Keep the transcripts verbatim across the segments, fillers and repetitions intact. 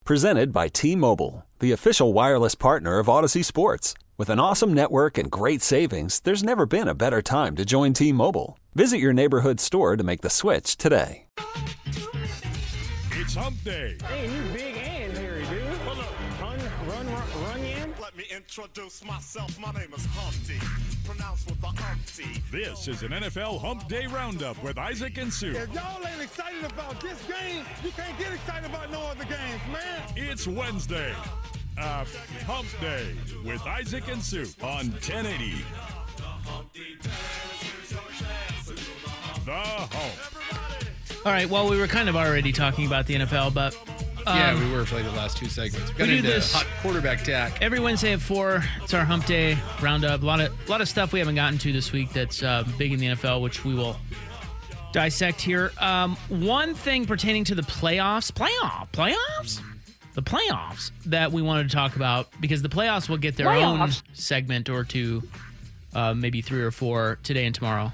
Presented by T-Mobile, the official wireless partner of Odyssey Sports. With an awesome network and great savings, there's never been a better time to join T-Mobile. Visit your neighborhood store to make the switch today. It's Hump Day. Hey, you big and hairy, dude. Hold up. Run, run, run, run, in. Let me introduce myself. My name is Humpty, pronounced with the umpty. This is an N F L Hump Day Roundup with Isaac and Sue. If y'all ain't excited about this game, you can't get excited about no other games, man. It's Wednesday. Uh, Hump Day with Isaac and Sue on ten eighty. The Hump. All right, well, we were kind of already talking about the N F L, but... Um, yeah, we were for like the last two segments. We got we do into this hot quarterback tack. every Wednesday at four. It's our Hump Day Roundup. A lot of, a lot of stuff we haven't gotten to this week that's uh, big in the N F L, which we will dissect here. Um, one thing pertaining to the playoffs, playoff, playoffs? The playoffs that we wanted to talk about, because the playoffs will get their Playoffs. own segment or two, uh, maybe three or four today and tomorrow,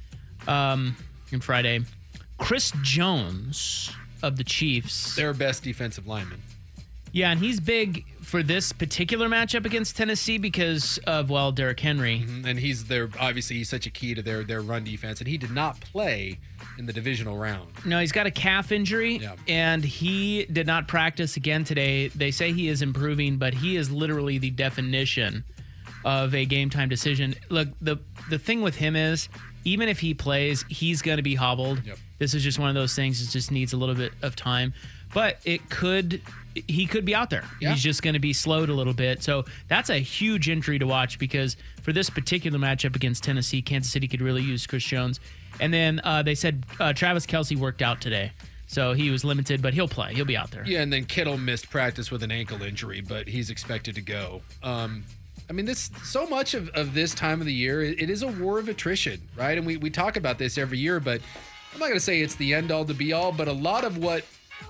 um, and Friday. Chris Jones of the Chiefs. Their best defensive lineman. Yeah, and he's big for this particular matchup against Tennessee because of, well, Derrick Henry. Mm-hmm. And he's their obviously he's such a key to their their run defense, and he did not play in the divisional round. No, he's got a calf injury, Yeah. and he did not practice again today. They say he is improving, but he is literally the definition of a game time decision. Look, the the thing with him is, even if he plays, he's going to be hobbled. Yep. This is just one of those things. It just needs a little bit of time. But it could, he could be out there. Yeah. He's just going to be slowed a little bit. So that's a huge injury to watch, because for this particular matchup against Tennessee, Kansas City could really use Chris Jones. And then uh, they said uh, Travis Kelce worked out today. So he was limited, but he'll play. He'll be out there. Yeah, and then Kittle missed practice with an ankle injury, but he's expected to go. Um, I mean, this so much of, of this time of the year, it, it is a war of attrition, right? And we, we talk about this every year, but I'm not going to say it's the end all to be all, but a lot of what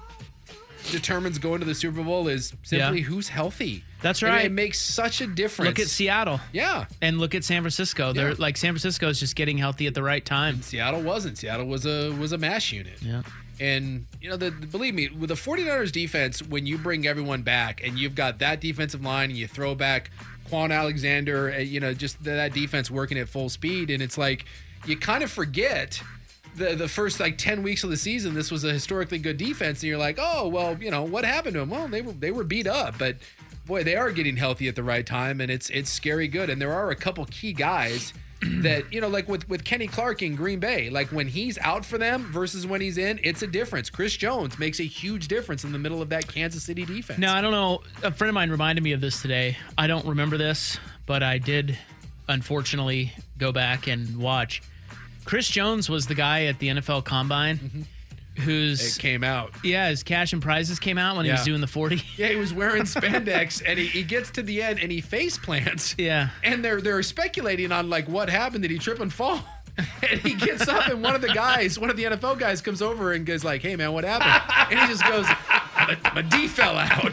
determines going to the Super Bowl is simply Yeah. who's healthy. That's And right. it makes such a difference. Look at Seattle. Yeah. And look at San Francisco. They're Yeah. like San Francisco is just getting healthy at the right time. Seattle wasn't. Seattle was a was a mash unit. Yeah. And, you know, the, the- believe me, with the 49ers defense, when you bring everyone back and you've got that defensive line and you throw back Quan Alexander, uh, you know, just that defense working at full speed, and it's like you kind of forget the the first like ten weeks of the season, this was a historically good defense, and you're like, oh, well, you know, what happened to them? Well, they were they were beat up, but boy, they are getting healthy at the right time, and it's it's scary good. And there are a couple key guys that, you know, like with, with Kenny Clark in Green Bay, like when he's out for them versus when he's in, it's a difference. Chris Jones makes a huge difference in the middle of that Kansas City defense. Now, I don't know. A friend of mine reminded me of this today. I don't remember this, but I did, unfortunately, go back and watch. Chris Jones was the guy at the N F L Combine Mm-hmm. whose, It came out. yeah, his cash and prizes came out when he was Yeah. doing the forty. Yeah, he was wearing spandex, and he, he gets to the end, and he face plants. Yeah. And they're they're speculating on, like, what happened. Did he trip and fall? And he gets up, and one of the guys, one of the N F L guys comes over and goes like, hey, man, what happened? And he just goes, my, my D fell out.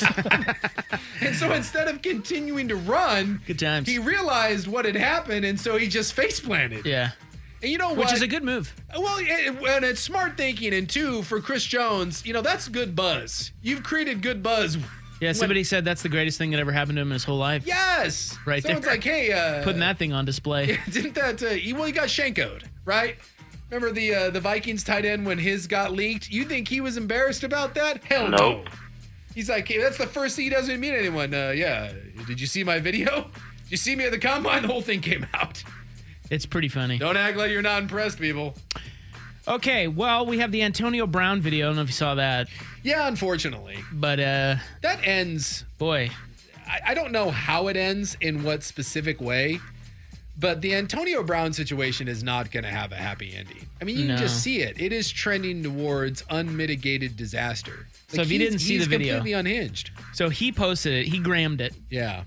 And so instead of continuing to run, Good times. he realized what had happened, and so he just face planted. Yeah. And you know what? Which is a good move. Well, it, and it's smart thinking, and two, for Chris Jones, you know, that's good buzz. You've created good buzz. Yeah, when- somebody said that's the greatest thing that ever happened to him in his whole life. Yes. Right Someone's there. like, hey, uh, Putting that thing on display. didn't that? Uh, he, well, he got Shankoed, right? Remember the uh, the Vikings tight end when his got leaked? You think he was embarrassed about that? Hell no. Nope. He's like, hey, that's the first thing he doesn't meet anyone. Uh, yeah. Did you see my video? Did you see me at the combine? The whole thing came out. It's pretty funny. Don't act like you're not impressed, people. Okay, well, we have the Antonio Brown video. I don't know if you saw that, Yeah, unfortunately. but uh, That ends. boy, I, I don't know how it ends in what specific way, but the Antonio Brown situation is not going to have a happy ending. I mean, you No. can just see it. It is trending towards unmitigated disaster. So if you he's- didn't see he's the video- completely unhinged. so he posted it. He grammed it, Yeah.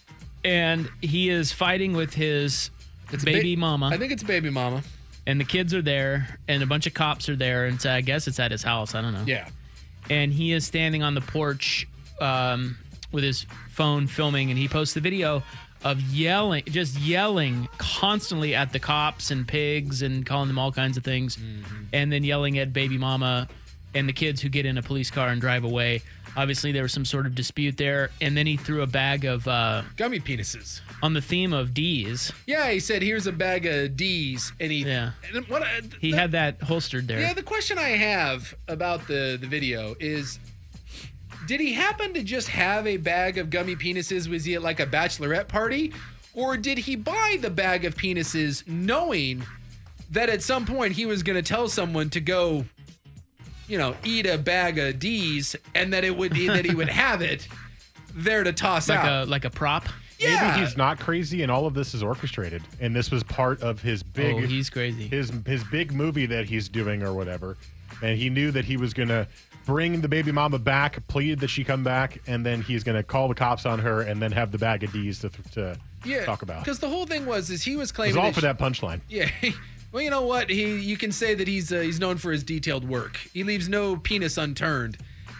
and he is fighting with his It's a baby ba- mama, I think it's baby mama. and the kids are there, and a bunch of cops are there, and so I guess it's at his house. I don't know. Yeah. And he is standing on the porch um, with his phone filming, and he posts the video of yelling, just yelling constantly at the cops and pigs and calling them all kinds of things, Mm-hmm. and then yelling at baby mama and the kids who get in a police car and drive away. Obviously, there was some sort of dispute there, and then he threw a bag of uh, Gummy penises. on the theme of D's. Yeah, he said, "Here's a bag of D's," and he Yeah. and what I- He the- had that holstered there. Yeah, the question I have about the the video is, did he happen to just have a bag of gummy penises? Was he at like a bachelorette party, or did he buy the bag of penises knowing that at some point he was going to tell someone to go, you know, eat a bag of D's, and that it would that he would have it there to toss like out? a like a prop. Yeah. Maybe he's not crazy, and all of this is orchestrated, and this was part of his big. Oh, he's crazy. His his big movie that he's doing or whatever, and he knew that he was gonna bring the baby mama back, pleaded that she come back, and then he's gonna call the cops on her, and then have the bag of D's to to yeah, talk about. Because the whole thing was is he was It claiming was all that for she- that punchline. Yeah. Well, you know what? He you can say that he's uh, he's known for his detailed work. He leaves no penis unturned.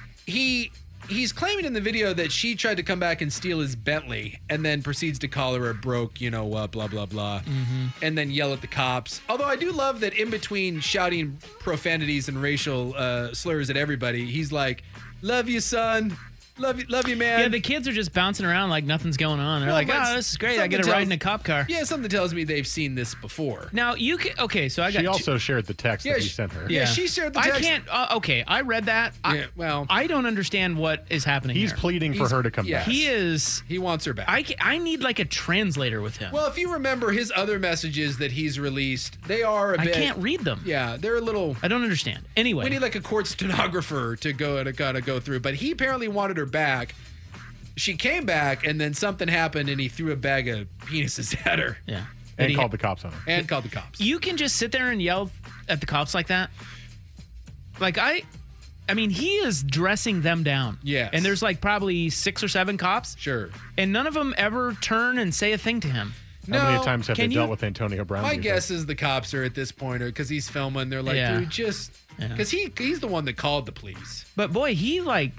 He he's claiming in the video that she tried to come back and steal his Bentley, and then proceeds to call her a broke, you know, uh, blah blah blah, Mm-hmm. and then yell at the cops. Although I do love that in between shouting profanities and racial uh, slurs at everybody, he's like, "Love you, son. Love you, love you, man." Yeah, the kids are just bouncing around like nothing's going on. They're Well, like, but oh, this is great. I get to something ride in a tells- cop car. Yeah, something tells me they've seen this before. Now, you can, okay, so I got She two- also shared the text Yeah, that he she- sent her. yeah. she shared the I text. can't, uh, okay, I read that. I, Yeah, well- I don't understand what is happening He's here. pleading for He's- her to come yeah. back. He is, He wants her back. I, ca- I need like a translator with him. Well, if you remember his other messages that he's released, they are a I bit. can't read them. Yeah, they're a little. I don't understand. Anyway. We need like a court stenographer to go to kind of go through. But he apparently wanted her back. She came back, and then something happened, and he threw a bag of penises at her yeah. Did and he- called the cops on her. and called the cops. You can just sit there and yell at the cops like that. Like I, I mean, he is dressing them down. Yes. And there's like probably six or seven cops, Sure. and none of them ever turn and say a thing to him. How many No, times have they can dealt you- with Antonio Brown? My these guess days? is the cops are at this point, or because he's filming, they're like, Yeah. dude, just Yeah. because he he's the one that called the police. But boy, he like,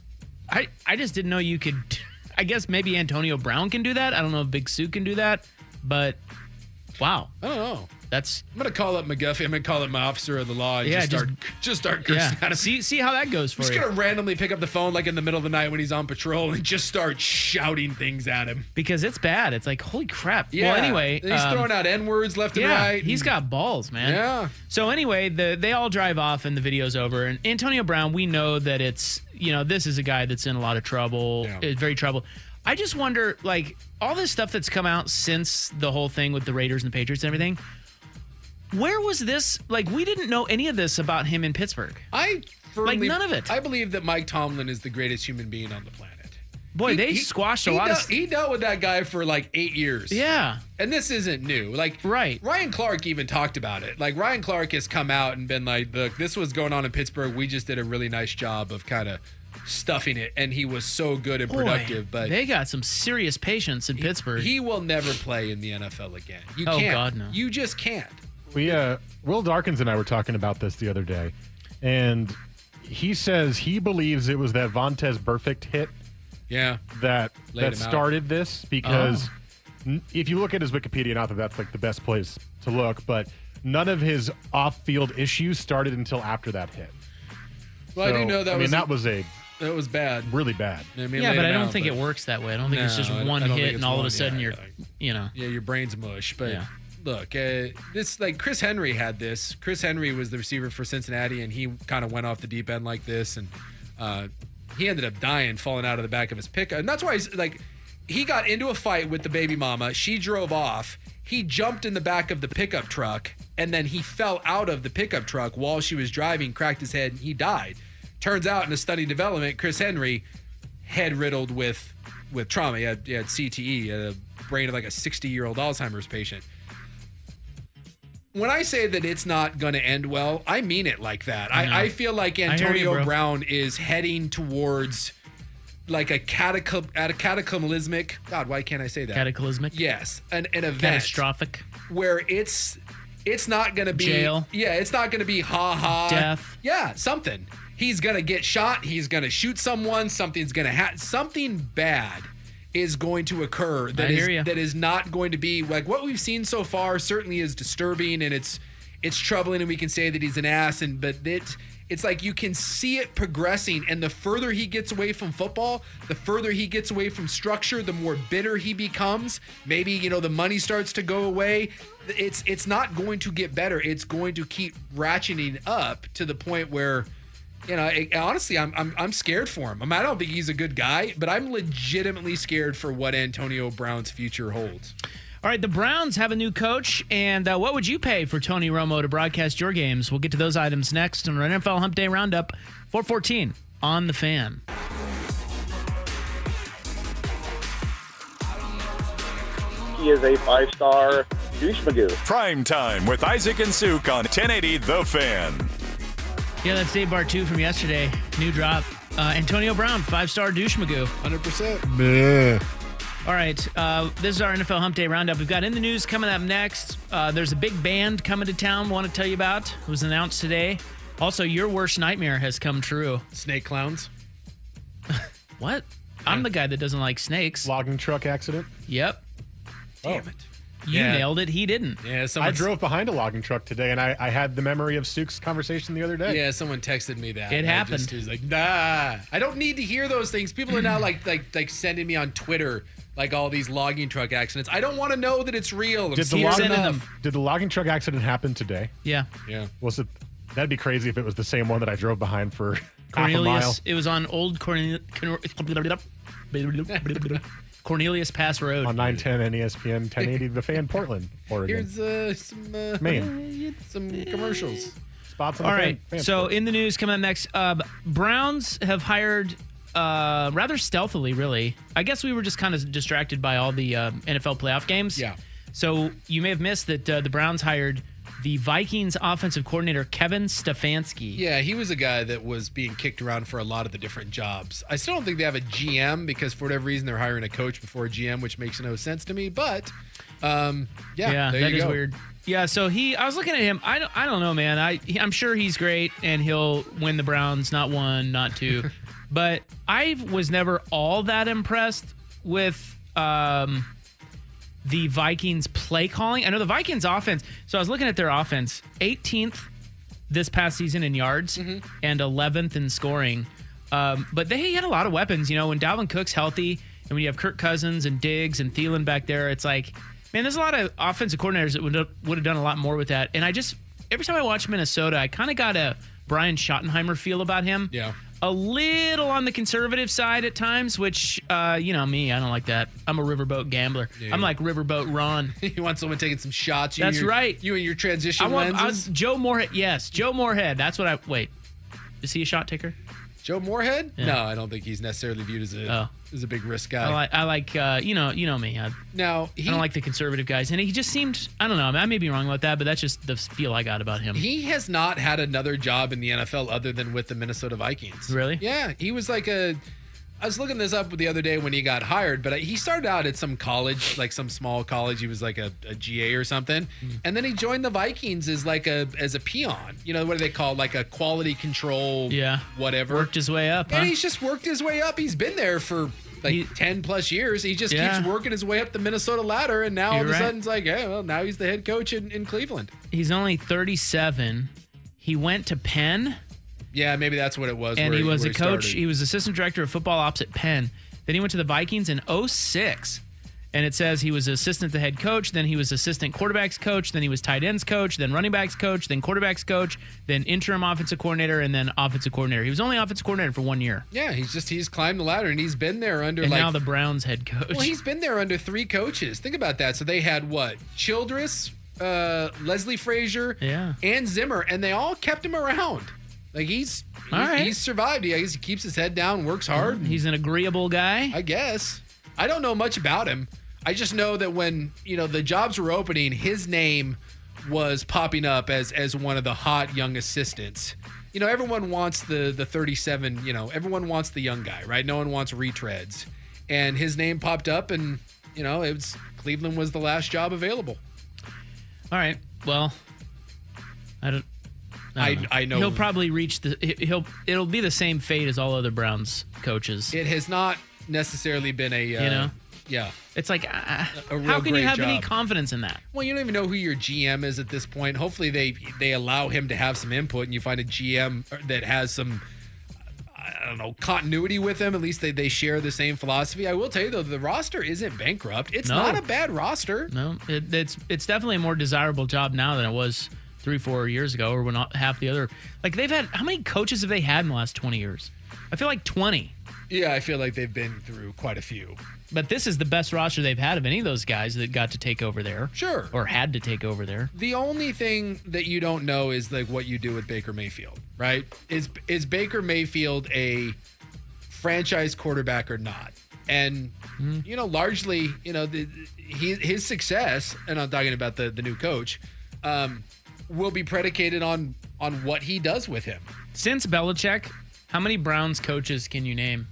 I I just didn't know you could. I guess maybe Antonio Brown can do that. I don't know if Big Sue can do that, but wow, I don't know. that's I'm gonna call up McGuffey. I'm gonna call up my officer of the law and Yeah, just just- start just start cursing yeah. at him. See see how that goes for Just you. gonna randomly pick up the phone like in the middle of the night when he's on patrol and just start shouting things at him. Because it's bad. It's like holy crap. Yeah. Well, anyway, Then he's um, throwing out N words left and yeah, right. he's and- got balls, man. Yeah. So anyway, the they all drive off and the video's over. And Antonio Brown, we know that it's, you know, this is a guy that's in a lot of trouble, Yeah. is very trouble. I just wonder, like, all this stuff that's come out since the whole thing with the Raiders and the Patriots and everything, where was this? Like, we didn't know any of this about him in Pittsburgh. I firmly, Like, none of it. I believe that Mike Tomlin is the greatest human being on the planet. Boy, He- they he- squashed a he lot dealt, of... He dealt with that guy for like eight years. Yeah. And this isn't new. Like, Right. Ryan Clark even talked about it. Like, Ryan Clark has come out and been like, look, this was going on in Pittsburgh. We just did a really nice job of kind of stuffing it. And he was so good and Boy, productive. But they got some serious patience in Pittsburgh. he will never play in the N F L again. You Oh, can't. God, no. You just can't. We uh, Will Darkins and I were talking about this the other day, and he says he believes it was that Vontez Burfict hit Yeah. that Laid that him out. started this because n- if you look at his Wikipedia, not that that's like the best place to look, but none of his off-field issues started until after that hit. Well, I do So, know that I mean, was that was a that was bad. really bad. I mean, yeah, laid but him I don't out, think but- it works that way. I don't think it's No, just I don't- one I don't think hit it's and all of one, a sudden yeah, you're, like- you know. Yeah, your brain's mush. But Yeah. look, uh, this like Chris Henry had this. Chris Henry was the receiver for Cincinnati, and he kind of went off the deep end like this, and uh, he ended up dying, falling out of the back of his pickup. And that's why he's like, he got into a fight with the baby mama. She drove off. He jumped in the back of the pickup truck, and then he fell out of the pickup truck while she was driving, cracked his head, and he died. Turns out, in a stunning development, Chris Henry, head riddled with with trauma. He had, he had C T E, a brain of like a sixty-year-old Alzheimer's patient. When I say that it's not going to end well, I mean it like that. I know. I, I feel like hear you, Antonio bro. Brown is heading towards like a, cataclysm, at a cataclysmic. God, why can't I say that? Cataclysmic. Yes, an, an event Catastrophic. where it's it's not going to be Jail. Yeah, it's not going to be ha ha Death. Yeah, something. He's going to get shot. He's going to shoot someone. Something's going to happen. Something bad is going to occur that I is hear ya. that is not going to be like what we've seen so far. Certainly is disturbing and it's it's troubling, and we can say that he's an ass. And but it it's like you can see it progressing. And the further he gets away from football, the further he gets away from structure, the more bitter he becomes. Maybe, you know, the money starts to go away. It's it's not going to get better. It's going to keep ratcheting up to the point where, you know, it, honestly, I'm, I'm I'm scared for him. I mean, I don't think he's a good guy, but I'm legitimately scared for what Antonio Brown's future holds. All right, the Browns have a new coach, and uh, what would you pay for Tony Romo to broadcast your games? We'll get to those items next on our N F L Hump Day Roundup, four fourteen on The Fan. He is a five-star douche magoo. Prime time with Isaac and Suk on ten eighty The Fan. Yeah, that's Dave Bartu from yesterday. New drop. Uh, Antonio Brown, five-star douche magoo. one hundred percent. All right, uh, this is our N F L Hump Day Roundup. We've got In the News coming up next. Uh, there's a big band coming to town we want to tell you about. It was announced today. Also, your worst nightmare has come true. Snake clowns. What? I'm the guy that doesn't like snakes. Logging truck accident. Yep. Damn it. You Yeah. nailed it. He didn't. Yeah, I someone drove behind a logging truck today, and I, I had the memory of Suk's conversation the other day. Yeah, someone texted me that. It and I happened. Just, was like, nah. I don't need to hear those things. People are now like like like sending me on Twitter like all these logging truck accidents. I don't want to know that it's real. I'm Did the, scared logging, sending enough. them. did the logging truck accident happen today? Yeah. Yeah. Was it? That'd be crazy if it was the same one that I drove behind for half a mile. Cornelius. It was on old Cornelius, Cornelius Pass Road. On nine ten and E S P N ten eighty The Fan, Portland, Oregon. Here's uh, some uh, Maine. some commercials. Spots on All the right. fan, fan So sport. in the news coming up next, uh, Browns have hired uh, rather stealthily, really. I guess we were just kind of distracted by all the uh, N F L playoff games. Yeah. So you may have missed that uh, the Browns hired the Vikings offensive coordinator, Kevin Stefanski. Yeah, he was a guy that was being kicked around for a lot of the different jobs. I still don't think they have a G M because for whatever reason they're hiring a coach before a G M, which makes no sense to me. But um, yeah, Yeah, there that you is go. weird. Yeah, so he, I was looking at him. I don't, I don't know, man. I, he- I'm sure he's great, and he'll win the Browns, not one, not two. But I was never all that impressed with um, the Vikings play calling. I know the Vikings offense. So I was looking at their offense, eighteenth this past season in yards and eleventh in scoring. Um, but they had a lot of weapons. You know, when Dalvin Cook's healthy, and when you have Kirk Cousins and Diggs and Thielen back there, it's like, man, there's a lot of offensive coordinators that would have, would have done a lot more with that. And I just, every time I watch Minnesota, I kind of got a Brian Schottenheimer feel about him. Yeah. A little on the conservative side at times, which, uh, you know me, I don't like that. I'm a riverboat gambler. Yeah. I'm like Riverboat Ron. You want someone taking some shots? You That's and your- right. You and your transition I want I lenses. was, Joe Moorhead. Yes, Joe Moorhead. That's what I, wait. Is he a shot taker? Joe Moorhead? Yeah. No, I don't think he's necessarily viewed as a Oh. as a big risk guy. I like, I like uh, you know, you know me. I, now he I don't like the conservative guys, and he just seemed. I don't know. I may be wrong about that, but that's just the feel I got about him. he has not had another job in the N F L other than with the Minnesota Vikings. Really? Yeah, he was like a. I was looking this up the other day when he got hired, but he started out at some college, like some small college. He was like a, a G A or something, and then he joined the Vikings as like a as a peon. You know what do they call like a quality control? Yeah. whatever. Worked his way up, huh? And he's just worked his way up. He's been there for like He- ten plus years. He just Yeah. keeps working his way up the Minnesota ladder, and now all You're of a right. sudden it's like, hey, well, now he's the head coach in, in Cleveland. He's only thirty-seven. He went to Penn, Yeah, maybe that's what it was. and where he was where a coach. started. He was assistant director of football ops at Penn. Then he went to the Vikings in oh six. And it says he was assistant to head coach. Then he was assistant quarterbacks coach. Then he was tight ends coach. Then running backs coach. Then quarterbacks coach. Then interim offensive coordinator. And then offensive coordinator. He was only offensive coordinator for one year. Yeah, he's just he's climbed the ladder, and he's been there under And like. now the Browns head coach. well, he's been there under three coaches. Think about that. So they had what? Childress, uh, Leslie Frazier, Yeah. and Zimmer, and they all kept him around. Like he's All he's, right. he's survived. He, I guess he keeps his head down, works hard. He's an agreeable guy. I guess. I don't know much about him. I just know that when, you know, the jobs were opening, his name was popping up as as one of the hot young assistants. You know, everyone wants the the thirty-seven, you know, everyone wants the young guy, right? No one wants retreads. And his name popped up, and, you know, it was Cleveland was the last job available. All right. Well, I don't. I, don't I know he'll probably reach the. he- He'll. It'll be the same fate as all other Browns coaches. it has not necessarily been a uh, You know? Yeah. It's like, uh, A real how can you great have any job. confidence in that? Well, you don't even know who your G M is at this point. Hopefully, they they allow him to have some input, and you find a G M that has some, I don't know, continuity with him. At least they, they share the same philosophy. I will tell you though, the roster isn't bankrupt. It's No. not a bad roster. No, it, it's it's definitely a more desirable job now than it was three, four years ago, or when not half the other. Like they've had, how many coaches have they had in the last twenty years? I feel like twenty. Yeah, I feel like they've been through quite a few. But this is the best roster they've had of any of those guys that got to take over there. Sure. Or had to take over there. The only thing that you don't know is like what you do with Baker Mayfield, right? Is is Baker Mayfield a franchise quarterback or not? And Mm-hmm. you know, largely, you know, the, he, his success, and I'm talking about the the new coach, um, will be predicated on on what he does with him. Since Belichick, how many Browns coaches can you name?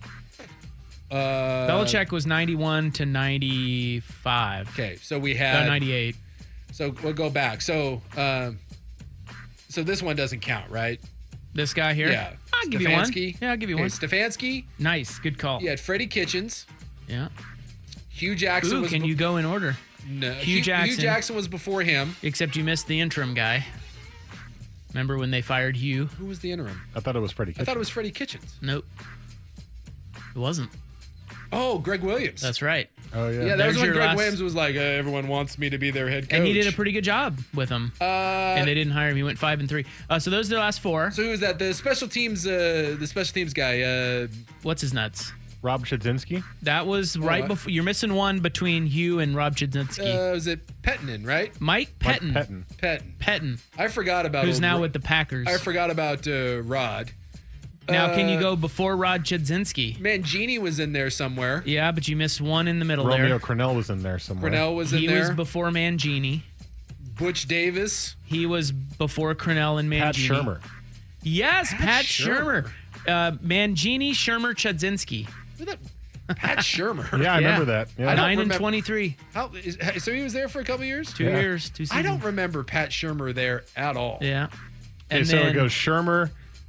Uh, Belichick was ninety-one to ninety-five. Okay, so we Uh, had ninety-eight. So we'll go back. So, um, so this one doesn't count, right? This guy here? Yeah. I'll give you one. Stefanski. Yeah, I'll give you Okay, one. Stefanski. Nice. Good call. You had Freddie Kitchens. Yeah. Hugh Jackson Ooh, was. can be- you go in order? No. Hugh Jackson. Hugh Jackson was before him. Except you missed the interim guy. Remember when they fired Hugh? Who was the interim? I thought it was Freddie I Kitchens. thought it was Freddie Kitchens. Nope. It wasn't. Oh, Greg Williams. That's right. Oh, yeah. yeah, that There's was when your Greg last- Williams was like, uh, everyone wants me to be their head coach. And he did a pretty good job with them. Uh, and they didn't hire him. He went five and three. Uh, so those are the last four. so who was that? The special teams, uh, the special teams guy. Uh, What's his nuts? Rob Chudzinski. That was right uh, before. You're missing one between Hugh and Rob Chudzinski. uh, was it Pettinen, right? Mike Mike Pettin. Pettin. Pettin. Pettin, I forgot about who's old now Ro- with the Packers. I forgot about uh, Rod. Now, can you Uh, go before Rod Chudzinski? Mangini was in there somewhere. Yeah, but you missed one in the middle Romeo there. Cornell was in there somewhere. Cornell was in He there. was before Mangini. Butch Davis. He was before Cornell and Mangini. Pat Shermer. Yes, Pat, Shermer. Shermer. Uh, Mangini, Shermer, Chudzinski. Who that? Pat Shermer. Yeah, I remember that. Yeah. I don't Nine and remember- twenty-three. How, is, so he was there for a couple years? Two Yeah. years, two seasons. I don't remember Pat Shermer there at all. Yeah. Okay, And so then, it goes Shermer,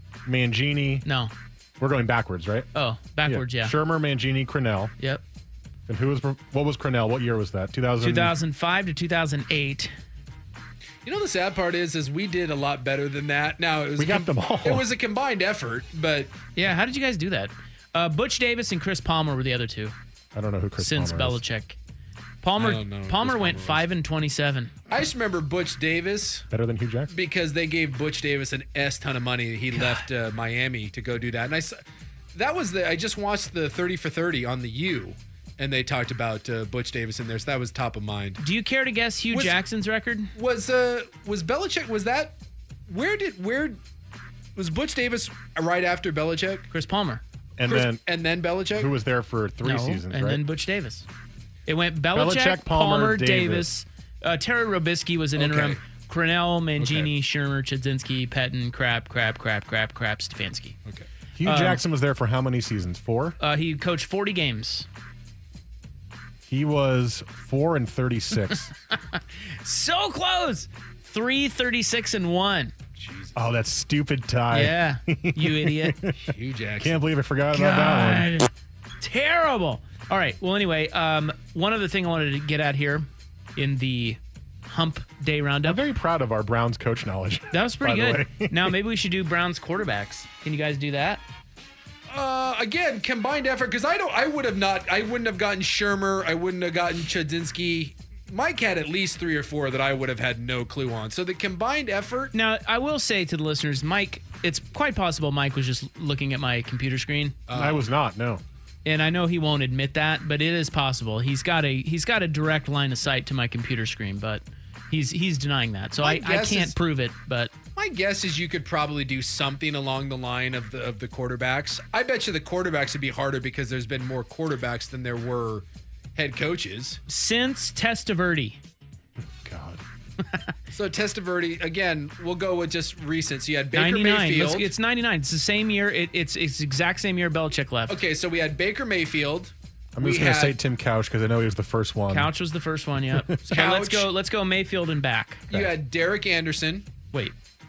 Mangini. No. We're going backwards, right? Oh, backwards, yeah. Shermer, Mangini, Cornell. Yep. And who was what was Cornell? What year was that? two thousand. two thousand five to two thousand eight. You know the sad part is, is we did a lot better than that. Now it was We a got them all. It was a combined effort, but Yeah, how did you guys do that? Uh, Butch Davis and Chris Palmer were the other two I don't know who Chris since Palmer is. Belichick. Palmer I don't know who Palmer Chris went Palmer was. five and twenty-seven. I just remember Butch Davis Better than Hugh Jackson. because they gave Butch Davis an S ton of money. He left uh, Miami to go do that, and I saw, that was the I just watched the thirty for thirty on the U, and they talked about uh, Butch Davis in there, so that was top of mind. Do you care to guess Hugh Was- Jackson's record? Was uh was Belichick was that where did where was Butch Davis right after Belichick? Chris Palmer. And Chris- then and then Belichick. who was there for three no, seasons, and right? then Butch Davis. It went Belichick, Belichick, Palmer, Palmer, Davis. Uh, Terry Robisky was an Okay. interim. Cornell, Mangini, Okay. Shermer, Chudzinski, Pettin, Crap, Crap, Crap, Crap, Crap, Stefanski. Okay. Hugh um, Jackson was there for how many seasons? Four. Uh, he coached forty games. He was four and thirty-six. So close. three thirty-six and one. Oh, that stupid tie. Yeah, you idiot. Hugh Jackson. Can't believe I forgot about that one. God. Terrible. All right. Well, anyway, um, one other thing I wanted to get at here in the Hump Day I'm Roundup. very proud of our Browns coach knowledge. That was pretty by the good. way. Now, maybe we should do Browns quarterbacks. Can you guys do that? Uh, again, combined effort because I don't. I would have not. I wouldn't have gotten Shermer. I wouldn't have gotten Chudzinski. Mike had at least three or four that I would have had no clue on. So the combined effort. Now, I will say to the listeners, Mike, it's quite possible Mike was just looking at my computer screen. I was not. No. And I know he won't admit that, but it is possible. He's got a he's got a direct line of sight to my computer screen, but he's he's denying that. So My I, I guess can't is- prove it, but My guess is you could probably do something along the line of the of the quarterbacks. I bet you the quarterbacks would be harder because there's been more quarterbacks than there were head coaches. since Testaverde, God. So Testaverde, again, we'll go with just recent. So you had Baker ninety-nine. Mayfield. Let's- It's ninety-nine. It's the same year. It, it's it's the exact same year Belichick left. Okay, so we had Baker Mayfield. I'm We just going to had- say Tim Couch because I know he was the first one. Couch was the first one. Yeah. So Couch. let's go. Let's go Mayfield and back. You had Derek Anderson. Wait. What?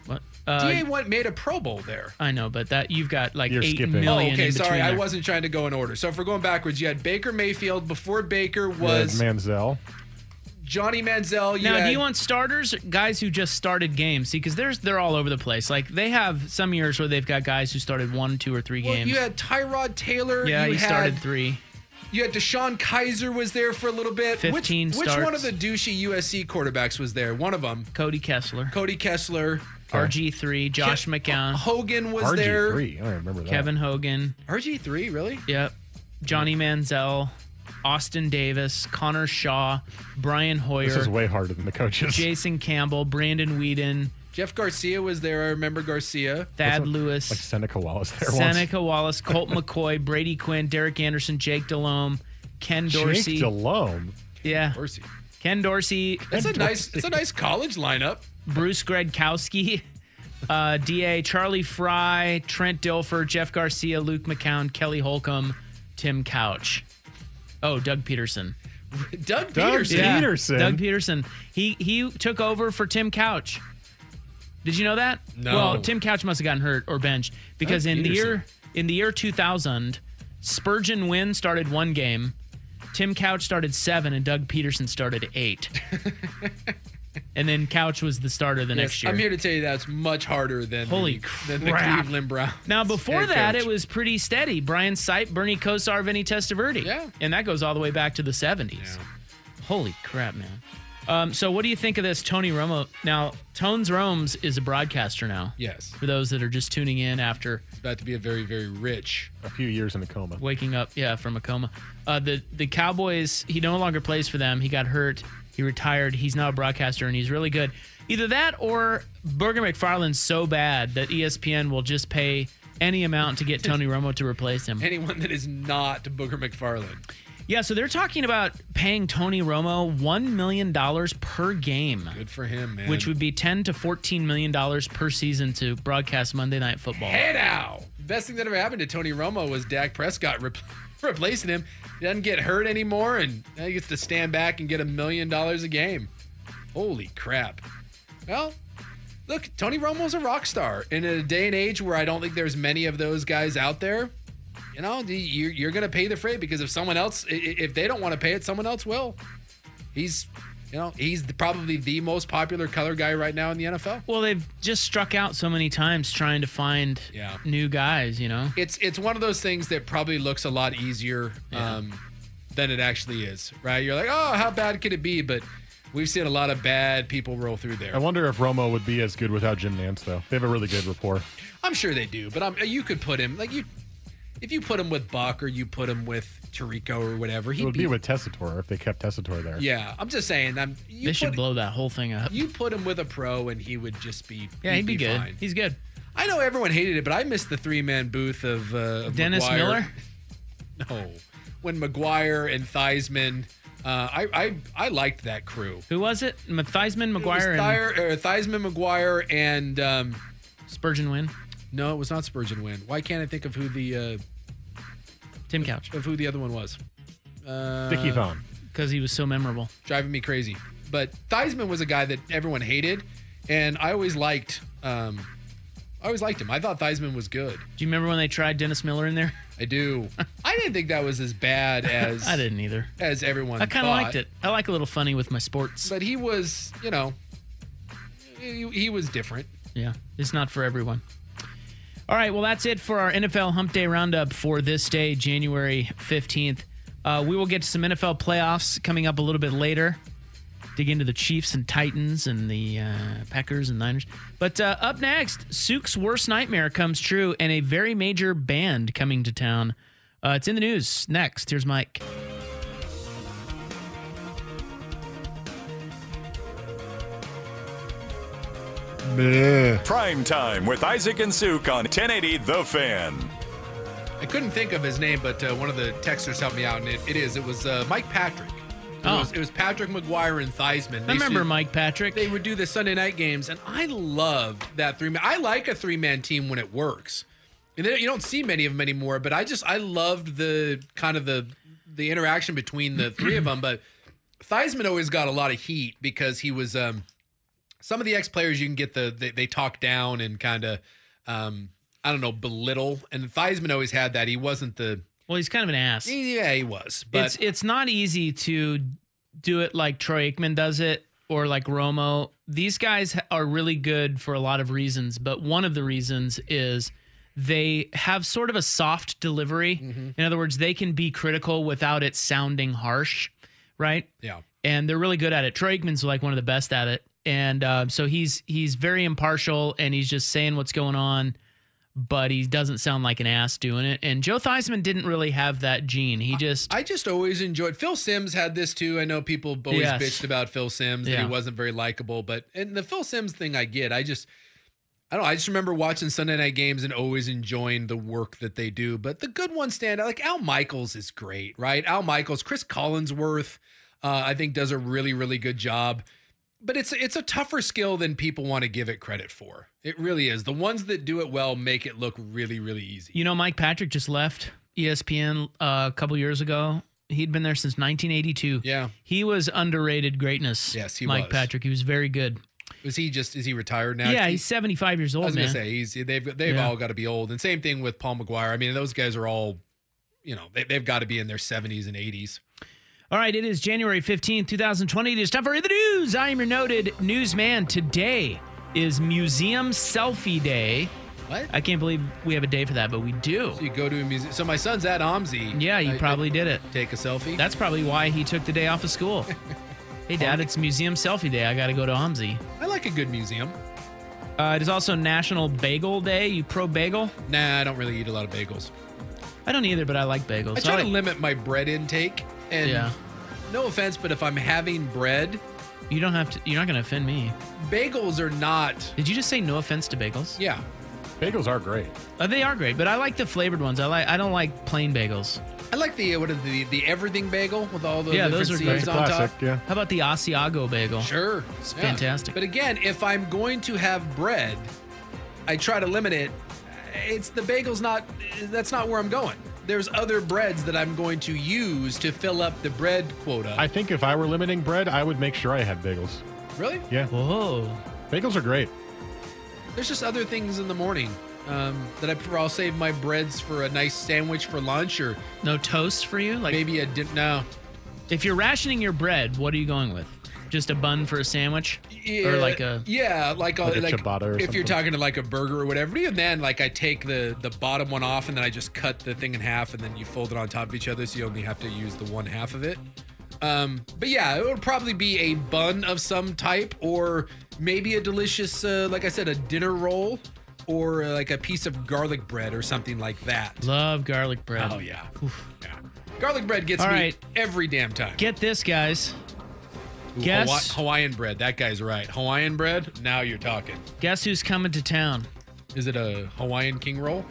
Uh, D A went made a Pro Bowl there. I know, but that you've got like You're eight skipping. million Oh, okay. in Sorry, between I there. wasn't trying to go in order. So if we're going backwards, you had Baker Mayfield. Before Baker You had was Manziel. Johnny Manziel. You Now, had, do you want starters, guys who just started games? See, because there's they're all over the place. Like they have some years where they've got guys who started one, two, or three well, games. you had Tyrod Taylor. yeah, you he had, started three. You had Deshaun Kaiser was there for a little bit. fifteen which, which one starts. of the douchey U S C quarterbacks was there? One of them. Cody Kessler, Cody Kessler. R G three, Josh Ke- McCown, Hogan was R G there. three. I don't remember that. Kevin Hogan. R G three, really? Yep. Johnny Manziel, Austin Davis, Connor Shaw, Brian Hoyer, This is way harder than the coaches. Jason Campbell, Brandon Whedon, Jeff Garcia was there. I remember Garcia. Thad Wasn't- Lewis, Like Seneca Wallace there once. Seneca Wallace, Colt McCoy, Brady Quinn, Derek Anderson, Jake Delhomme, Ken Dorsey. Jake Delhomme. yeah. Dorsey. Ken Dorsey, That's a nice. It's a nice college lineup. Bruce Gradkowski, uh, D A Charlie Fry, Trent Dilfer, Jeff Garcia, Luke McCown, Kelly Holcomb, Tim Couch. Oh, Doug Peterson. Doug, Doug Peterson. Yeah. Peterson. Doug Peterson. He he took over for Tim Couch. Did you know that? No. Well, Tim Couch must have gotten hurt or benched because Doug in the Peterson. year in the year two thousand, Spurgeon Wynn started one game, Tim Couch started seven, and Doug Peterson started eight. And then Couch was the starter the Yes, next year. I'm here to tell you that's much harder than Holy the, than the crap. Cleveland Browns. Now, before head that, coach. it was pretty steady. Brian Sipe, Bernie Kosar, Vinny Testaverde. Yeah. And that goes all the way back to the seventies. Holy crap, man. Um, so what do you think of this Tony Romo? Now, Tones Romes is a broadcaster now. Yes, For those that are just tuning in after it's about to be a very, very rich. A few years in a coma. waking up, yeah, from a coma. Uh, the, the Cowboys, he no longer plays for them. He got hurt. He retired. He's now a broadcaster, and he's really good. Either that or Burger McFarland's so bad that E S P N will just pay any amount to get Tony Romo to replace him. Anyone that is not Booger McFarland. Yeah, so they're talking about paying Tony Romo one million dollars per game, Good for him, man. which would be ten to fourteen million dollars per season to broadcast Monday Night Football. Hey now, best thing that ever happened to Tony Romo was Dak Prescott re- replacing him. He doesn't get hurt anymore, and now he gets to stand back and get a million dollars a game. Holy crap! Well, look, Tony Romo's a rock star, and in a day and age where I don't think there's many of those guys out there, you know, you're, you're going to pay the freight because if someone else, if they don't want to pay it, someone else will. He's, you know, he's the, probably the most popular color guy right now in the N F L. Well, they've just struck out so many times trying to find Yeah. new guys, you know? It's it's one of those things that probably looks a lot easier um, than it actually is, right? You're like, oh, how bad could it be? But we've seen a lot of bad people roll through there. I wonder if Romo would be as good without Jim Nance, though. They have a really good rapport. I'm sure they do, but I'm, you could put him like you. If you put him with Buck or you put him with Tirico or whatever, It he'd would be. be with Tessitore if they kept Tessitore there. Yeah, I'm just saying. I'm, you They should put, blow that whole thing up. You put him with a pro, and he would just be. Yeah, he'd be, good. Fine. He's good. I know everyone hated it, but I missed the three man booth of, uh, of Dennis McGuire. Miller? No, when McGuire and Theismann. Uh, I, I I liked that crew. Who was it? Theismann, It was McGuire, and Thyre, uh, Theismann, McGuire, and um, Spurgeon Wynn. no, it was not Spurgeon Wynn. Why can't I think of who the uh, Tim Couch. of who the other one was? Uh, Dickie Thon. Because he was so memorable. Driving me crazy. But Theismann was a guy that everyone hated, and I always liked. Um, I always liked him. I thought Theismann was good. Do you remember when they tried Dennis Miller in there? I do. I didn't think that was as bad as I didn't either. as everyone. I kind of thought. liked it. I like a little funny with my sports. But he was, you know, he, he was different. Yeah, it's not for everyone. All right, well, that's it for our N F L Hump Day Roundup for this day, January fifteenth. Uh, we will get to some N F L playoffs coming up a little bit later. Dig into the Chiefs and Titans and the uh, Packers and Niners. But uh, up next, Sook's worst nightmare comes true and a very major band coming to town. Uh, it's in the news. Next, here's Mike. Prime Time with Isaac and Suk on ten eighty The Fan. I couldn't think of his name, but uh, one of the texters helped me out, and it, it is. It was uh, Mike Patrick. It, Oh. was, it was Patrick McGuire and Theismann. I They used remember to- Mike Patrick. They would do the Sunday night games, and I loved that three man. I like a three man team when it works. And they, you don't see many of them anymore, but I just I loved the kind of the the interaction between the three of them. But Theismann always got a lot of heat because he was um, some of the ex-players you can get the they, they talk down and kind of um, I don't know, belittle. And Theismann always had that. He wasn't the Well, he's kind of an ass. Yeah, he was. But it's it's not easy to do it like Troy Aikman does it or like Romo. These guys are really good for a lot of reasons, but one of the reasons is they have sort of a soft delivery. Mm-hmm. In other words, they can be critical without it sounding harsh, right? Yeah. And they're really good at it. Troy Aikman's like one of the best at it. And uh, so he's he's very impartial, and he's just saying what's going on, but he doesn't sound like an ass doing it. And Joe Theismann didn't really have that gene. He just... I just always enjoyed... Phil Simms had this too. I know people always Yes. bitched about Phil Simms, Yeah. that he wasn't very likable. But and the Phil Simms thing I get. I just... I don't know. I just remember watching Sunday night games and always enjoying the work that they do. But the good ones stand out. Like Al Michaels is great, right? Al Michaels, Chris Collinsworth, uh, I think does a really, really good job. But it's it's a tougher skill than people want to give it credit for. It really is. The ones that do it well make it look really, really easy. You know, Mike Patrick just left E S P N uh, a couple years ago. He'd been there since nineteen eighty-two. Yeah. He was underrated greatness. Yes, he Mike was. Patrick. He was very good. Was he just, is he retired now? Yeah, He- he's seventy-five years I old, was man. gonna say he's they've they've Yeah. all got to be old, and same thing with Paul McGuire. I mean, those guys are all, you know, they, they've got to be in their seventies and eighties. All right, it is January fifteenth, twenty twenty. It is time for the news. I am your noted newsman. Today is Museum Selfie Day. What? I can't believe we have a day for that, but we do. So you go to a museum. So my son's at OMSI. Yeah, you I- probably I- did it. Take a selfie. That's probably why he took the day off of school. Hey, Dad, it's Museum Selfie Day. I got to go to OMSI. I like a good museum. Uh, it is also National Bagel Day. You pro bagel? Nah, I don't really eat a lot of bagels. I don't either, but I like bagels. I try I to like- limit my bread intake. And Yeah. no offense, but if I'm having bread, You don't have to. You're not going to offend me. bagels are not. Did you just say no offense to bagels? Yeah. Bagels are great. Uh, they are great, but I like the flavored ones. I like. I don't like plain bagels. I like the what is the the everything bagel with all the Yeah, different those are seeds great. on Classic, top. yeah. How about the Asiago bagel? Sure. It's Yeah. fantastic. But again, if I'm going to have bread, I try to limit it. It's the bagel's not, that's not where I'm going. There's other breads that I'm going to use to fill up the bread quota. I think if I were limiting bread, I would make sure I had bagels. really? Yeah. Whoa. Bagels are great. There's just other things in the morning um, that I prefer. I'll save my breads for a nice sandwich for lunch, or No toast for you? Like, maybe a din- no. if you're rationing your bread, what are you going with? Just a bun for a sandwich, or like a yeah, like a, Like a like ciabatta or if you're something. talking to like a burger or whatever. Even then, like I take the the bottom one off and then I just cut the thing in half and then you fold it on top of each other, so you only have to use the one half of it. Um, but yeah, it would probably be a bun of some type, or maybe a delicious, uh, like I said, a dinner roll, or uh, like a piece of garlic bread or something like that. love garlic bread. Oh yeah, yeah. Garlic bread gets All me right. every damn time. Get this, guys. Ooh, guess- Hawa- Hawaiian bread. That guy's right. Hawaiian bread. Now you're talking. Guess who's coming to town? Is it a Hawaiian king roll?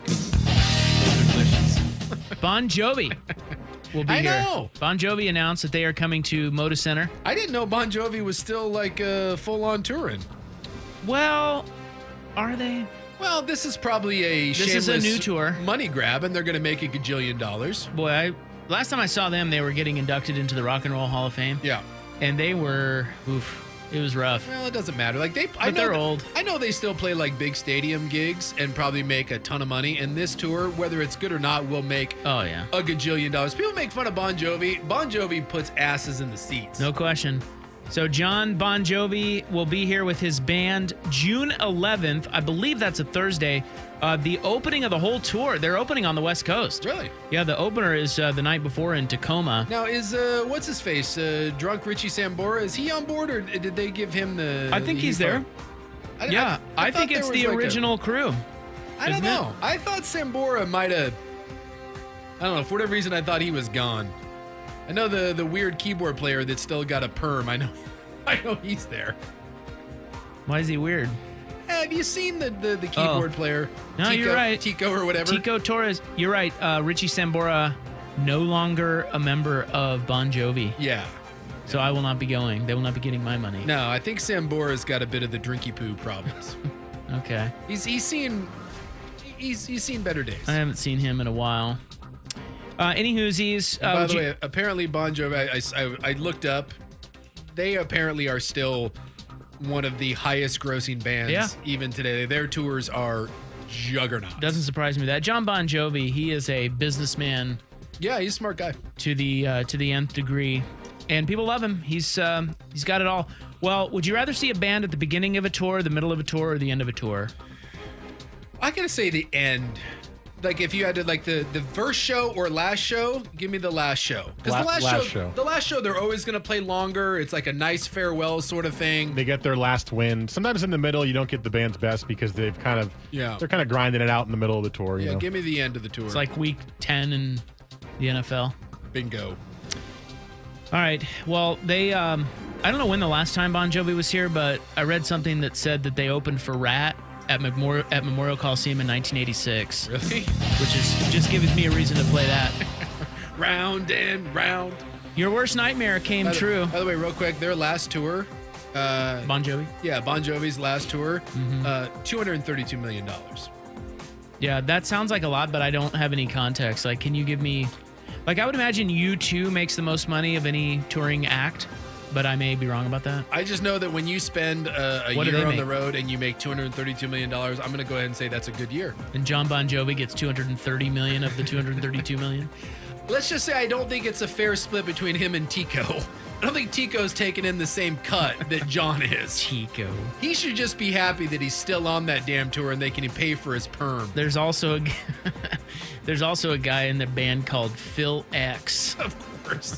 Bon Jovi will be I here. know. Bon Jovi announced that they are coming to Moda Center. I didn't know Bon Jovi was still like uh, full on touring. Well, are they? Well, this is probably a This is a shameless new tour. money grab, and they're going to make a gajillion dollars. Boy, I last time I saw them, they were getting inducted into the Rock and Roll Hall of Fame, Yeah. and they were oof. It was rough. Well, it doesn't matter. Like they, I But know they're th- old. I know they still play like big stadium gigs and probably make a ton of money. And this tour, whether it's good or not, will make Oh yeah, a gajillion dollars. People make fun of Bon Jovi. Bon Jovi puts asses in the seats. no question. So John Bon Jovi will be here with his band June eleventh. I believe that's a Thursday. Uh, the opening of the whole tour. They're opening on the West Coast. Really? Yeah, the opener is uh, the night before in Tacoma. Now, is uh, what's his face? Uh, drunk Richie Sambora? Is he on board, or did they give him the? I think the he's heat there. phone? I, Yeah, I, thought think there it's was the like a- original crew. I don't isn't it? know. I thought Sambora might have. I don't know. For whatever reason, I thought he was gone. I know the the weird keyboard player that still got a perm. I know. I know he's there. Why is he weird? Have you seen the the, the keyboard player? Oh. No, Tico, you're right. Tico or whatever. Tico Torres. You're right. Uh, Richie Sambora, no longer a member of Bon Jovi. Yeah. So I will not be going. They will not be getting my money. No, I think Sambora's got a bit of the drinky poo problems. Okay. he's he's seen he's he's seen better days. I haven't seen him in a while. Uh, any Hoosies? And Uh, by would the you- way, apparently Bon Jovi, I, I, I looked up, they apparently are still one of the highest grossing bands Yeah. even today. Their tours are juggernauts. Doesn't surprise me that John Bon Jovi, he is a businessman Yeah, he's a smart guy. to the uh, to the nth degree, and people love him. He's um, he's got it all. Well, would you rather see a band at the beginning of a tour, the middle of a tour, or the end of a tour? I gotta say the end. Like if you had to like the the first show or last show, give me the last show. Because La- the last, last show, show. the last show, they're always gonna play longer. It's like a nice farewell sort of thing. They get their last win. Sometimes in the middle, you don't get the band's best because they've kind of Yeah. they're kind of grinding it out in the middle of the tour. You Yeah, know? give me the end of the tour. It's like week ten in the N F L. bingo. All right. Well, they, um, I don't know when the last time Bon Jovi was here, but I read something that said that they opened for Rat at Memorial, at Memorial Coliseum in nineteen eighty-six. Really? Which is just gives me a reason to play that. Round and round. Your worst nightmare came By the- true. By the way, real quick, their last tour. Uh, Bon Jovi? yeah, Bon Jovi's last tour, Mm-hmm. uh, two hundred thirty-two million dollars. Yeah, that sounds like a lot, but I don't have any context. Like, can you give me... Like, I would imagine U two makes the most money of any touring act, but I may be wrong about that. I just know that when you spend a, a What do year they on the make? road and you make two hundred thirty-two million dollars, I'm going to go ahead and say that's a good year. And John Bon Jovi gets two hundred thirty million of the two hundred thirty-two million. Let's just say I don't think it's a fair split between him and Tico. I don't think Tico's taking in the same cut that John is. Tico. He should just be happy that he's still on that damn tour and they can pay for his perm. There's also a g- there's also a guy in the band called Phil X. Of course.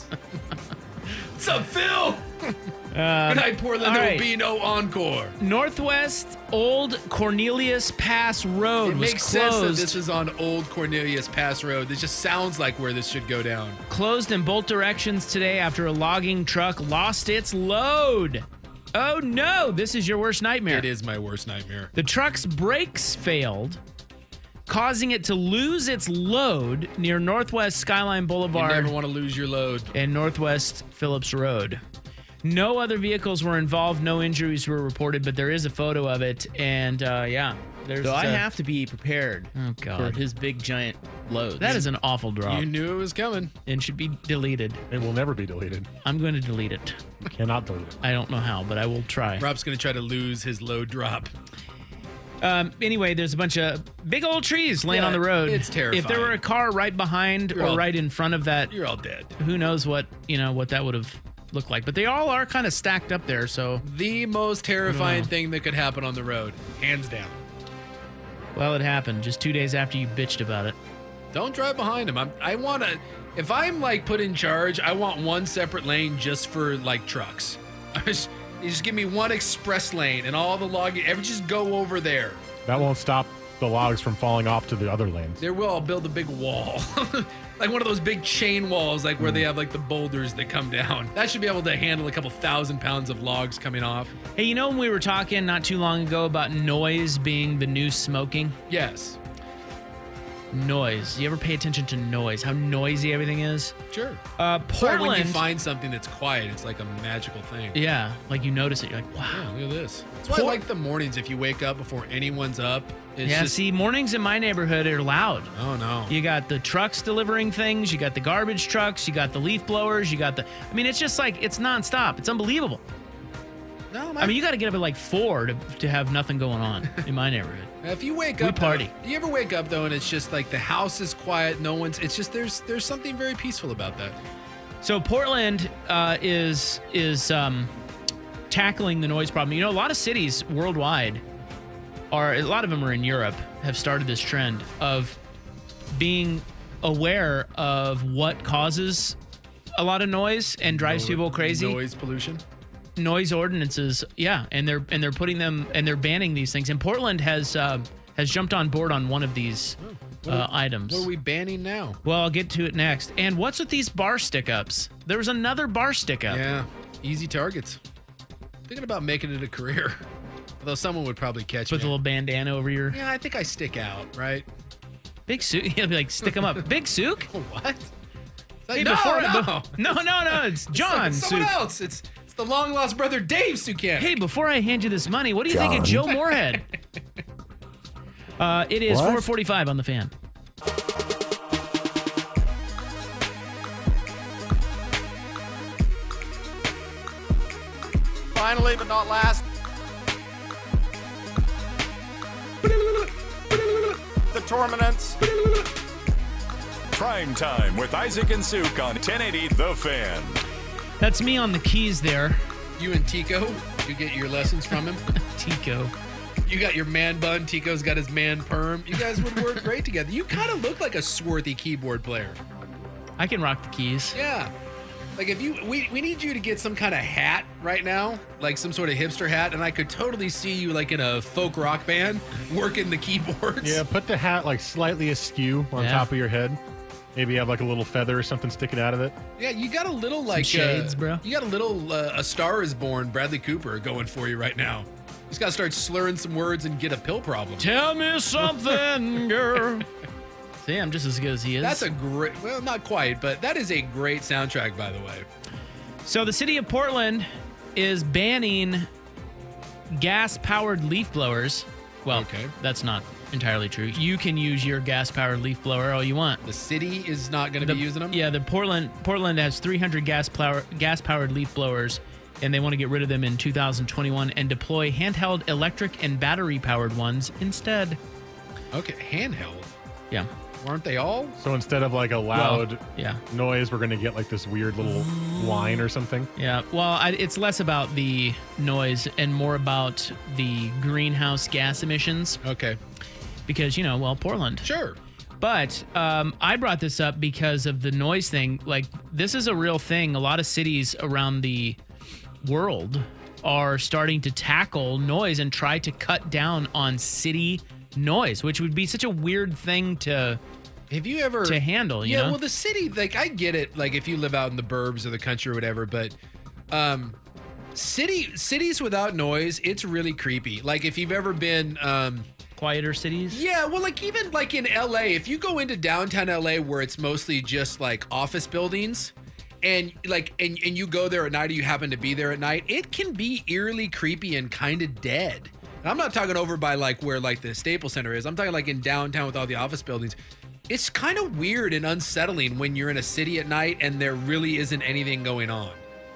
What's up, Phil? Uh, Good night, Portland. all There right. will be no encore. Northwest Old Cornelius Pass Road It was makes sense that closed. this is on Old Cornelius Pass Road. This just sounds like where this should go down. Closed in both directions today after a logging truck lost its load. Oh no, this is your worst nightmare. It is my worst nightmare. The truck's brakes failed, causing it to lose its load near Northwest Skyline You Boulevard never want to lose your load. and Northwest Phillips Road. No other vehicles were involved. No injuries were reported, but there is a photo of it. And uh, yeah, there's. So I uh, have to be prepared Oh for God, his big giant loads. that is an awful drop You knew it was coming. and should be deleted. It will never be deleted. I'm going to delete it. You cannot delete it. I don't know how, but I will try. Rob's going to try to lose his load drop. Um, anyway, there's a bunch of big old trees laying Yeah, on the road. it's terrifying. If there were a car right behind You're or all- right in front of that, You're all dead. who knows what you know what that would have looked like. But they all are kind of stacked up there. So, The most terrifying Wow. thing that could happen on the road. Hands down. well, it happened just two days after you bitched about it. Don't drive behind him. I'm, I want to, if I'm like put in charge, I want one separate lane just for like trucks. I just, you just give me one express lane and all the log, ever just go over there. That won't stop the logs from falling off to the other lanes. There will, I'll build a big wall. Like one of those big chain walls, like where they have like the boulders that come down. That should be able to handle a couple thousand pounds of logs coming off. Hey, you know when we were talking not too long ago about noise being the new smoking? Yes. Noise. You ever pay attention to noise? How noisy everything is? Sure. Uh, Or when you Portland. find something that's quiet, it's like a magical thing. Yeah, like you notice it. You're like, wow. Yeah, look at this. That's why I Por- like the mornings if you wake up before anyone's up. It's yeah, just, see, mornings in my neighborhood are loud. Oh, no. You got the trucks delivering things. You got the garbage trucks. You got the leaf blowers. You got the. I mean, it's just like it's nonstop. It's unbelievable. No, my, I mean, you got to get up at like four to, to have nothing going on in my neighborhood. if you wake we up, party. Though, you ever wake up though, and it's just like the house is quiet, no one's. It's just there's there's something very peaceful about that. So Portland uh, is is um, tackling the noise problem. You know, a lot of cities worldwide are. A lot of them are in Europe. Have started this trend of being aware of what causes a lot of noise and drives No- people crazy. Noise pollution. Noise ordinances, yeah, and they're and they're putting them and they're banning these things. And Portland has uh, has jumped on board on one of these uh, items. What are we banning now? Well, I'll get to it next. And what's with these bar stick-ups? There was another bar stick-up. Yeah, easy targets. Thinking about making it a career. Although someone would probably catch With a me. little bandana over your Yeah, I think I stick out, right? big suit. He'll be like, stick them up. Big Sook? What? Hey, no, before no. be- no, no, no. It's John It's someone Sook. else. It's it's the long lost brother Dave Sukan. Hey, before I hand you this money, what do you think of Joe Moorhead? uh, it is four forty-five on the Fan. Finally, but not last, determinants. Prime Time with Isaac and Suk on ten eighty The Fan. That's me on the keys there. You and Tico, you get your lessons from him. Tico. You got your man bun. Tico's got his man perm. You guys would work great together. You kind of look like a swarthy keyboard player. I can rock the keys. Yeah. Like if you, we, we need you to get some kind of hat right now, like some sort of hipster hat, and I could totally see you like in a folk rock band working the keyboards. Yeah, put the hat like slightly askew on Yeah. top of your head. Maybe you have like a little feather or something sticking out of it. Yeah, you got a little like shades, uh, bro. You got a little uh, A Star Is Born Bradley Cooper going for you right now. You just got to start slurring some words and get a pill problem. Tell me something, girl. See, I'm just as good as he is. That's a great, well, not quite, but that is a great soundtrack, by the way. So the city of Portland is banning gas-powered leaf blowers. Well, Okay. that's not entirely true. You can use your gas-powered leaf blower all you want. The city is not going to be using them? Yeah, the Portland Portland has three hundred gas plower, gas-powered leaf blowers, and they want to get rid of them in two thousand twenty-one and deploy handheld electric and battery-powered ones instead. Okay, handheld. Yeah. Aren't they all? So instead of like a loud Well, yeah. noise, we're going to get like this weird little whine or something. Yeah, well, I, it's less about the noise and more about the greenhouse gas emissions Okay. because, you know, well, Portland. Sure. But um, I brought this up because of the noise thing. Like, this is a real thing. A lot of cities around the world are starting to tackle noise and try to cut down on city noise, which would be such a weird thing to Have you ever to handle, you yeah, know? well, the city, like, I get it. Like, if you live out in the burbs or the country or whatever, but um, city cities without noise, it's really creepy. Like, if you've ever been, um, quieter cities. yeah, well, like even like in L A, if you go into downtown L A where it's mostly just like office buildings, and like and and you go there at night, or you happen to be there at night, it can be eerily creepy and kind of dead. And I'm not talking over by like where like the Staples Center is. I'm talking like in downtown with all the office buildings. It's kind of weird and unsettling when you're in a city at night and there really isn't anything going on.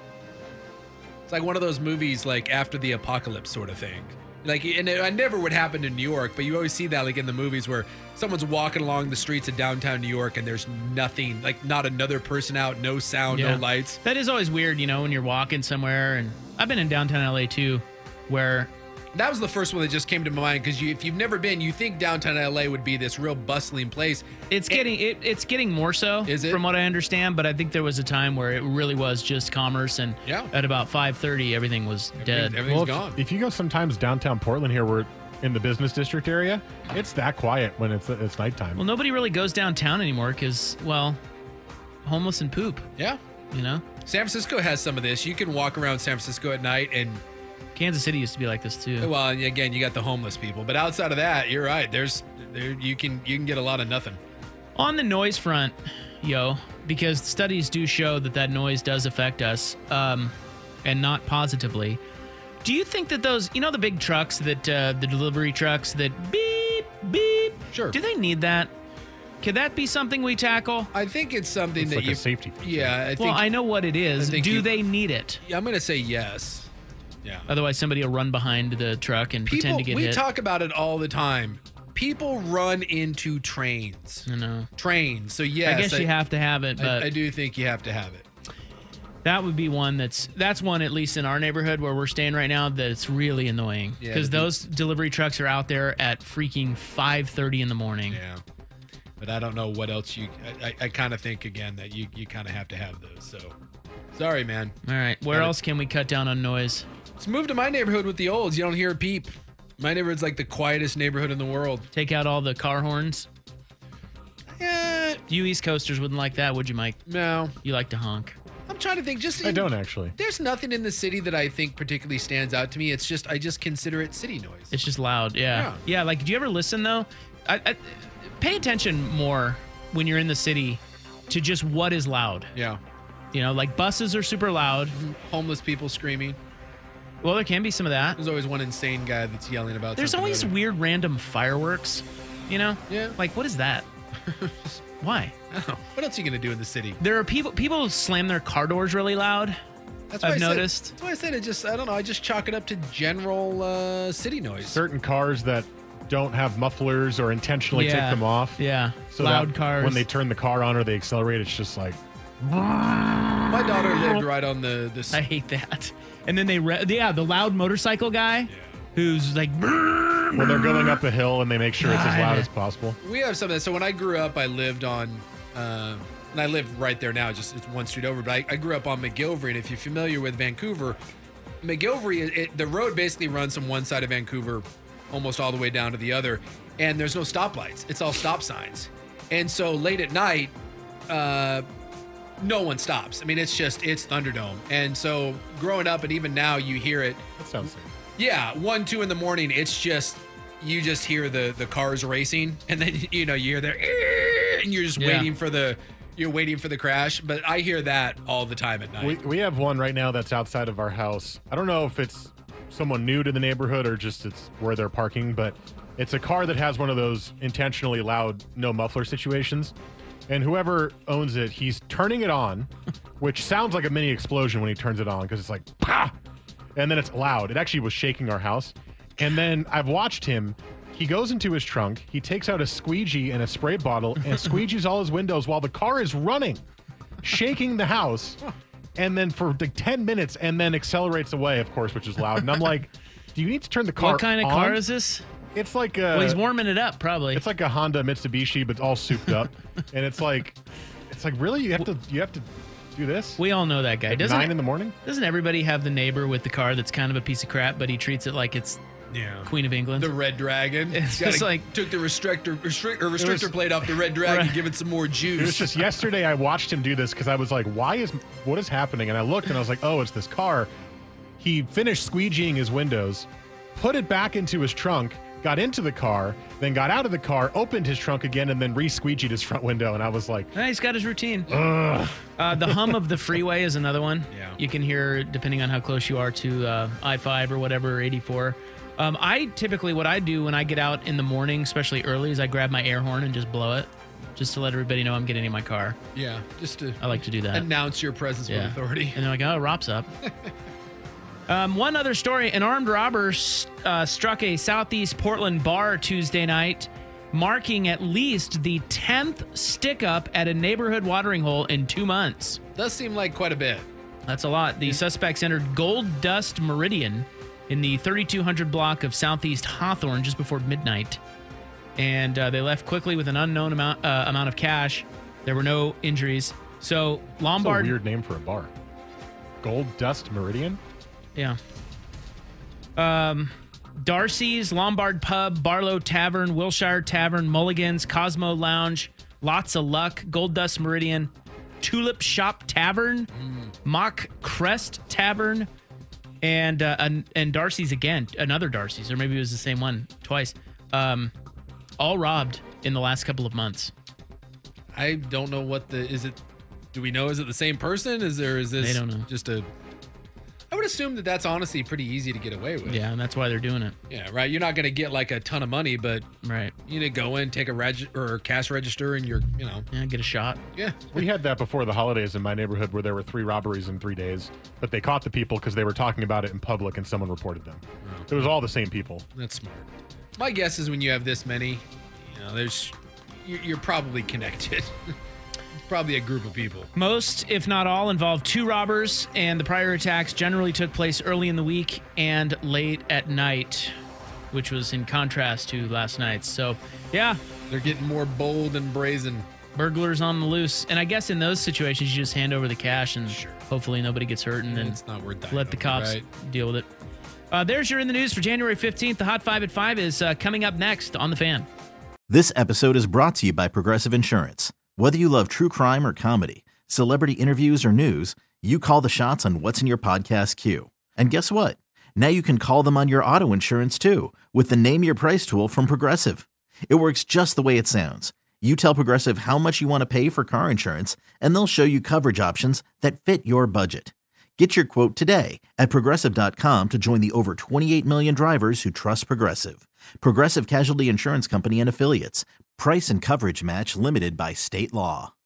It's like one of those movies like After the Apocalypse sort of thing. Like, and it, it never would happen in New York, but you always see that like in the movies where someone's walking along the streets of downtown New York and there's nothing, like not another person out, no sound, Yeah. no lights. That is always weird, you know, when you're walking somewhere. And I've been in downtown L A too, where That was the first one that just came to my mind because you, if you've never been, you think downtown L A would be this real bustling place. it's getting it, it's getting more so, Is it? from what I understand. But I think there was a time where it really was just commerce, and Yeah. at about five thirty, everything was dead. Everything's Well, if, gone. if you go sometimes downtown Portland here, we're in the business district area, it's that quiet when it's it's nighttime. Well, nobody really goes downtown anymore because, well, homeless and poop. Yeah. You know, San Francisco has some of this. You can walk around San Francisco at night and, Kansas City used to be like this too. well, and again, you got the homeless people. But outside of that, you're right. There's there you can you can get a lot of nothing. On the noise front, yo, because studies do show that that noise does affect us, um, and not positively. Do you think that those, you know, the big trucks that uh, the delivery trucks that beep beep? Sure. Do they need that? Could that be something we tackle? I think it's something It's that like you a safety feature. Yeah, I think Well, I know what it is. I think Do you- they need it? yeah, I'm going to say yes. Yeah. Otherwise, somebody will run behind the truck and People, pretend to get we hit. talk about it all the time. People run into trains. I know. Trains. So yes, I guess you have to have it, but I, I do think you have to have it. that would be one that's that's one, at least in our neighborhood where we're staying right now, that's really annoying Yeah, because the- those delivery trucks are out there at freaking five thirty in the morning. Yeah. But I don't know what else you. I, I, I kind of think again that you, you kind of have to have those. So sorry, man. All right, where Gotta- else can we cut down on noise? Let's move to my neighborhood with the olds. You don't hear a peep. My neighborhood's like the quietest neighborhood in the world. Take out all the car horns. Yeah. You East Coasters wouldn't like that, would you, Mike? No. You like to honk. I'm trying to think. Just I in- don't actually. There's nothing in the city that I think particularly stands out to me. It's just I just consider it city noise. It's just loud. Yeah. Yeah. Yeah. Like, do you ever listen though? I, I, pay attention more when you're in the city to just what is loud. Yeah. You know, like buses are super loud. Homeless people screaming. Well, there can be some of that. There's always one insane guy that's yelling about. There's something always or other. weird random fireworks. You know? Yeah. Like, what is that? Why? I don't know. What else are you gonna do in the city? There are people. People slam their car doors really loud. That's I've why I said- noticed. that's why I said it. Just I don't know. I just chalk it up to general uh, city noise. Certain cars that don't have mufflers or intentionally Yeah. take them off. Yeah. So Loud that cars. when they turn the car on or they accelerate, it's just like. My daughter lived right on the this. I hate that. And then they, re- yeah, the loud motorcycle guy who's like, When they're going up a hill and they make sure it's as loud God. as possible. We have something. So when I grew up, I lived on, um, and I live right there now. Just it's one street over. But I, I grew up on McGilvery, and if you're familiar with Vancouver, McGilvery, it, it, the road basically runs from one side of Vancouver, almost all the way down to the other, and there's no stoplights. It's all stop signs. And so late at night, uh, no one stops. I mean, it's just it's Thunderdome. And so growing up, and even now, you hear it. That sounds safe. Yeah, one, two in the morning. It's just you just hear the the cars racing, and then you know you hear the, and you're just Yeah. waiting for the you're waiting for the crash. But I hear that all the time at night. We, we have one right now that's outside of our house. I don't know if it's someone new to the neighborhood or just it's where they're parking, but it's a car that has one of those intentionally loud no muffler situations. And whoever owns it, he's turning it on, which sounds like a mini explosion when he turns it on because it's like, pah! And then it's loud. It actually was shaking our house. And then I've watched him. He goes into his trunk. He takes out a squeegee and a spray bottle and squeegees all his windows while the car is running, shaking the house. And then for like ten minutes and then accelerates away, of course, which is loud. And I'm like, do you need to turn the car what kind of on? car is this? It's like a, Well, he's warming it up, probably. It's like a Honda Mitsubishi, but it's all souped up. And it's like, it's like, really? You have to, you have to do this? We all know that guy. At Doesn't nine it- in the morning? Doesn't everybody have the neighbor with the car that's kind of a piece of crap, but he treats it like it's Yeah. Queen of England? The Red Dragon. It's Gotta- just like- took the restrictor restrict, or restrictor was- plate off the Red Dragon, Right. and give it some more It was juice. just yesterday I watched him do this because I was like, why is, what is happening? And I looked and I was like, oh, it's this car. He finished squeegeeing his windows, put it back into his trunk, got into the car, then got out of the car, opened his trunk again, and then re-squeegeed his front window. And I was like, Ah, he's got his routine. Uh, the hum of the freeway is another one. Yeah. You can hear depending on how close you are to uh, I five or whatever, or eighty-four. Um, I typically, what I do when I get out in the morning, especially early, is I grab my air horn and just blow it, just to let everybody know I'm getting in my car. yeah, just to I like to do that. announce your presence Yeah. with authority. And they're like, oh, Rob's up. um, one other story. An armed robber uh, struck a southeast Portland bar Tuesday night, marking at least the tenth stick-up at a neighborhood watering hole in two months. Does seem like quite a bit. That's a lot. The suspects entered Gold Dust Meridian in the thirty-two hundred block of Southeast Hawthorne just before midnight. And uh, they left quickly with an unknown amount uh, amount of cash. There were no injuries. So that's a Lombard... weird name for a bar. Gold Dust Meridian? Yeah. Um, Darcy's, Lombard Pub, Barlow Tavern, Wilshire Tavern, Mulligan's, Cosmo Lounge, Lots of Luck, Gold Dust Meridian, Tulip Shop Tavern, Mock Crest Tavern, and uh, and, and Darcy's again, another Darcy's, or maybe it was the same one twice. Um, all robbed in the last couple of months. I don't know what the is it. Do we know? Is it the same person? Is there? Is this? They don't know. Just a. I would assume that that's honestly pretty easy to get away with. Yeah, and that's why they're doing it. Yeah, right. You're not going to get like a ton of money, but Right. you need to go in, take a reg or cash register, and you're, you know, Yeah, get a shot. yeah. We had that before the holidays in my neighborhood where there were three robberies in three days, but they caught the people because they were talking about it in public and someone reported them. It was all the same people. That's smart. My guess is when you have this many, you know, there's you're, you're probably connected. It's probably a group of people. Most, if not all, involved two robbers, and the prior attacks generally took place early in the week and late at night, which was in contrast to last night's. So, yeah, They're getting more bold and brazen. burglars on the loose. And I guess in those situations, you just hand over the cash and Sure. hopefully nobody gets hurt, and then It's not worth that. let the cops Right? deal with it. Uh, there's your In the News for January fifteenth. The Hot Five at five is uh, coming up next on The Fan. This episode is brought to you by Progressive Insurance. Whether you love true crime or comedy, celebrity interviews or news, you call the shots on what's in your podcast queue. And guess what? Now you can call them on your auto insurance too with the Name Your Price tool from Progressive. It works just the way it sounds. You tell Progressive how much you want to pay for car insurance, and they'll show you coverage options that fit your budget. Get your quote today at Progressive dot com to join the over twenty-eight million drivers who trust Progressive. Progressive Casualty Insurance Company and Affiliates. Price and coverage match limited by state law.